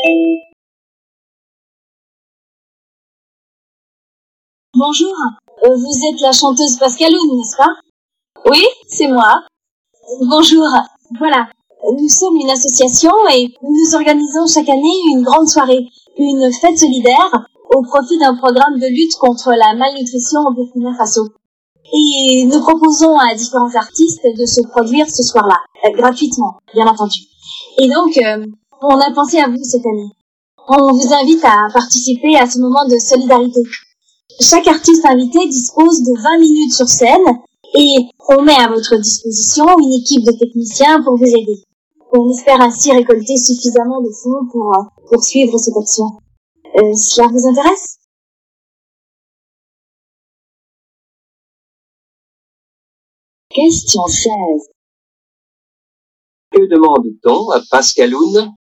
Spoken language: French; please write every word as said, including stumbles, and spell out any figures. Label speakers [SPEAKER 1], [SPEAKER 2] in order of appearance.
[SPEAKER 1] Bonjour, euh, vous êtes la chanteuse Pascaloune, n'est-ce pas?
[SPEAKER 2] Oui, c'est moi.
[SPEAKER 1] Bonjour, voilà, nous sommes une association et nous organisons chaque année une grande soirée, une fête solidaire au profit d'un programme de lutte contre la malnutrition au Burkina Faso. Et nous proposons à différents artistes de se produire ce soir-là, euh, gratuitement, bien entendu. Et donc, euh, on a pensé à vous cette année. On vous invite à participer à ce moment de solidarité. Chaque artiste invité dispose de vingt minutes sur scène et on met à votre disposition une équipe de techniciens pour vous aider. On espère ainsi récolter suffisamment de fonds pour euh, poursuivre cette action. Euh, cela vous intéresse?
[SPEAKER 3] Question seize. Que demande-t-on à Pascaloune?